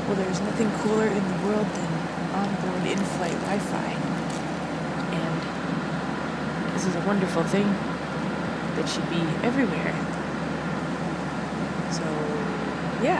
Well, there's nothing cooler in the world than onboard in-flight Wi-Fi. And this is a wonderful thing that should be everywhere. So, yeah.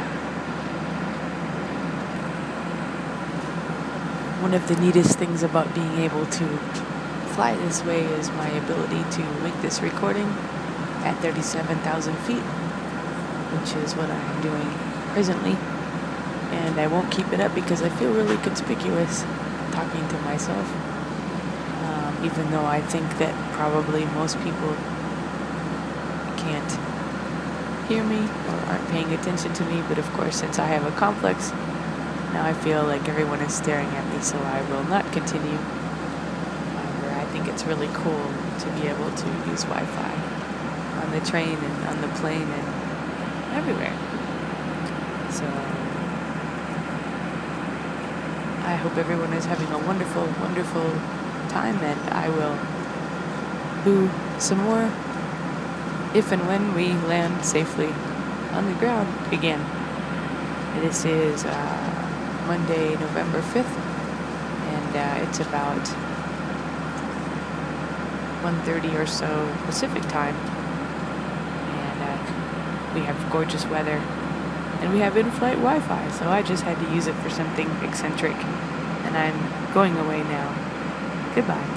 One of the neatest things about being able to fly this way is my ability to make this recording at 37,000 feet, which is what I'm doing presently. And I won't keep it up because I feel really conspicuous talking to myself, even though I think that probably most people can't hear me or aren't paying attention to me. But of course, since I have a complex, now I feel like everyone is staring at me, so I will not continue. However, I think it's really cool to be able to use Wi-Fi on the train and on the plane and everywhere. So I hope everyone is having a wonderful, wonderful time, and I will do some more if and when we land safely on the ground again. This is Monday, November 5th, and it's about 1:30 or so Pacific time, and we have gorgeous weather. And we have in-flight Wi-Fi, so I just had to use it for something eccentric. And I'm going away now. Goodbye.